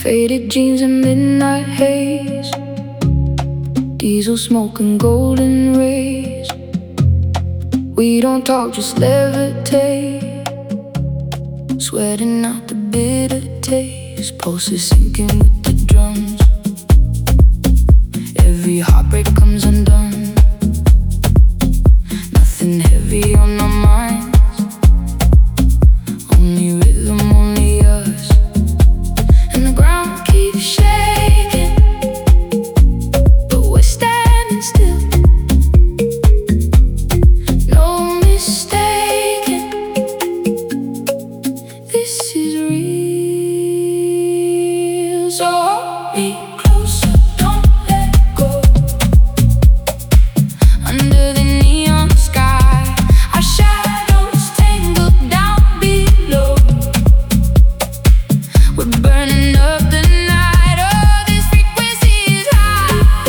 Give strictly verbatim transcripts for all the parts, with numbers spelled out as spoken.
Faded jeans and midnight haze, diesel smoke and golden rays. We don't talk, just levitate, sweating out the bitter taste. Pulses sinking with the drums, every heartbreak comes undone. Nothing heavy on our minds, only rhythm, only us. And the ground keeps shaking, but we're standing still. No mistaking, this is real. So hold me closer, don't let go. Under the neon sky, our shadows tangle down below. We're burning up the night, oh, this frequency is high.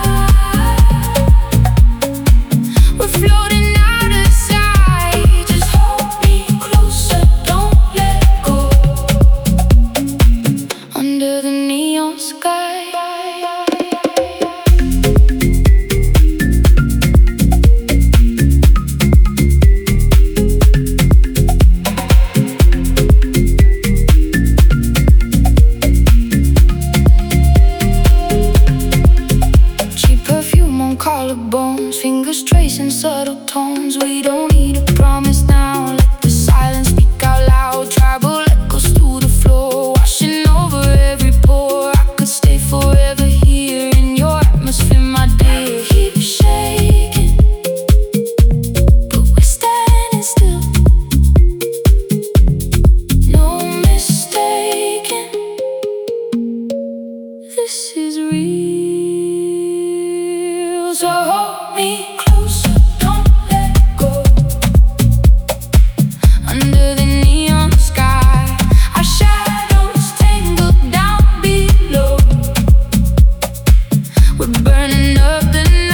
We're floating out of sight. Just hold me closer, don't let go. Under the neon sky. Cheap perfume on collarbones, fingers tracing subtle tones. We don't need a promise now, let the silence speak out loud. Tribal echoes through the floor, washing over every pore. I could stay forever here in your atmosphere, my dear. Keep shaking, but we're standing still. No mistaking, this is real. So hold me closer, don't let go. Under the neon sky, our shadows tangle down below. We're burning up the night.